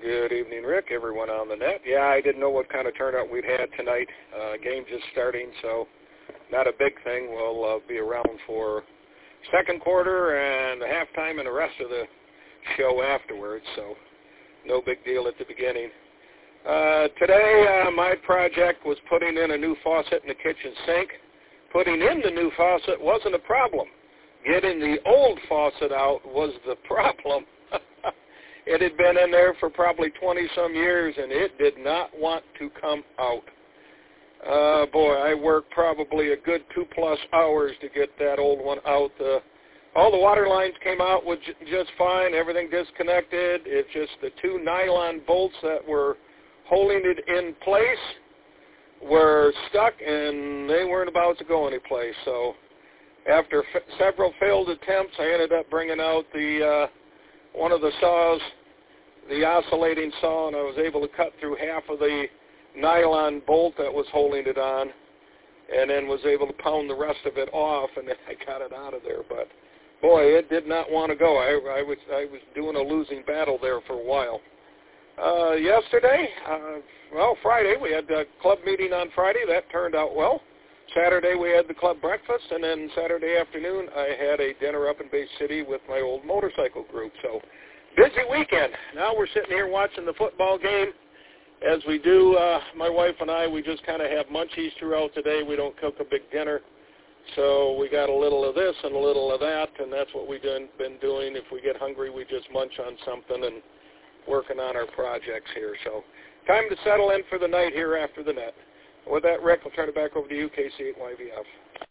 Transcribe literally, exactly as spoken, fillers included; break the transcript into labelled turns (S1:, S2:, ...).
S1: Good evening, Rick, everyone on the net. Yeah, I didn't know what kind of turnout we'd had tonight. Uh, game just starting, so not a big thing. We'll uh, be around for second quarter and the halftime and the rest of the show afterwards, so no big deal at the beginning. Uh, today, uh, my project was putting in a new faucet in the kitchen sink. Putting in the new faucet wasn't a problem. Getting the old faucet out was the problem. It had been in there for probably twenty-some years, and it did not want to come out. Uh, boy, I worked probably a good two-plus hours to get that old one out. Uh, all the water lines came out with j- just fine, everything disconnected. It's just the two nylon bolts that were holding it in place were stuck, and they weren't about to go anyplace. So after f- several failed attempts, I ended up bringing out the uh, one of the saws, the oscillating saw, and I was able to cut through half of the nylon bolt that was holding it on, and then was able to pound the rest of it off, and then I got it out of there. But boy, it did not want to go. I, I was I was doing a losing battle there for a while. Uh, yesterday, uh, well, Friday, we had the club meeting on Friday. That turned out well. Saturday, we had the club breakfast, and then Saturday afternoon, I had a dinner up in Bay City with my old motorcycle group. So, busy weekend. Now we're sitting here watching the football game. As we do, uh, my wife and I, we just kind of have munchies throughout the day. We don't cook a big dinner. So we got a little of this and a little of that, and that's what we've been, been doing. If we get hungry, we just munch on something and working on our projects here. So time to settle in for the night here after the net. With that, Rick, I'll turn it back over to you, K C eight Y V F.